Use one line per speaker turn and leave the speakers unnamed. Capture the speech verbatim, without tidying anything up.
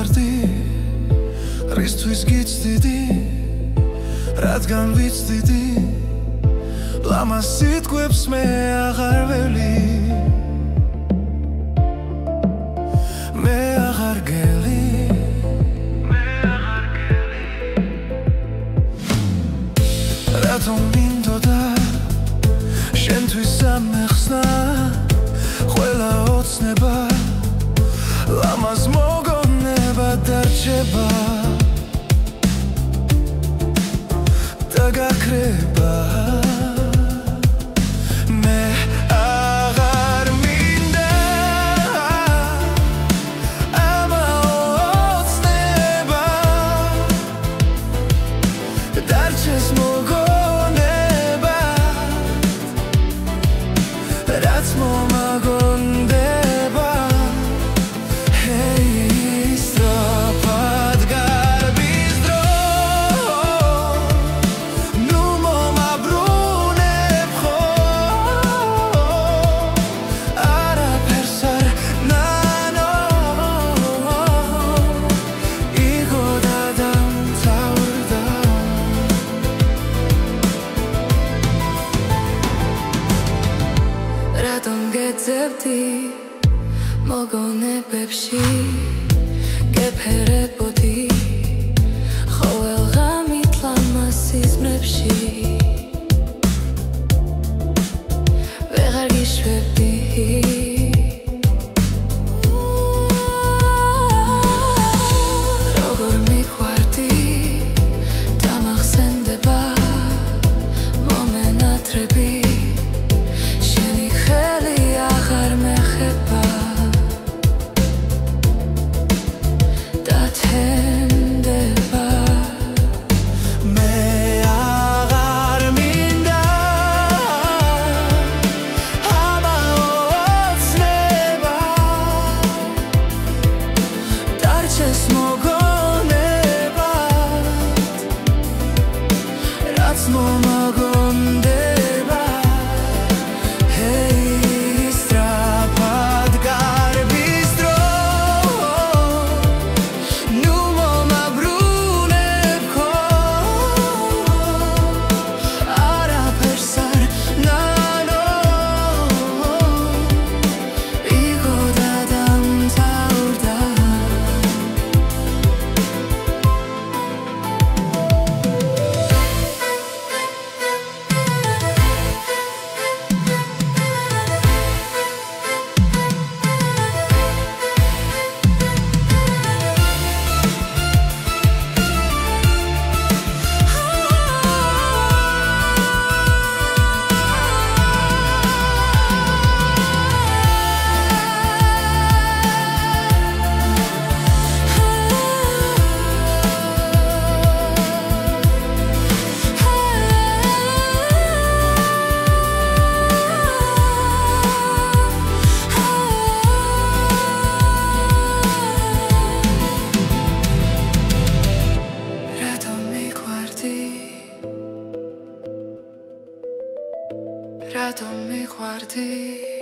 მიყვარდი რისთვის გიცდიდი რადგან ვიცდიდი ლამაზ სიტყვებს მე აღარ ველი მე აღარ გელი მე აღარ გელი რატომ მინდოდა შენთვის ამეხსნა ყველა ოცნება ლამაზ მოგონება დარჩება და გაქრება მე აღარ მინდა ამაოცნება დარჩეს მოგონება რაც მომაგონდება მოგონებებში გეფერებოდი ყოველ ღამით ლამაზ სიზმრებში ვეღარ გიშვებდი როგორ მიყვარდი დამახსენდება მომენატრები შენი ხელი აღარ მეხება რატომ მიყვარდი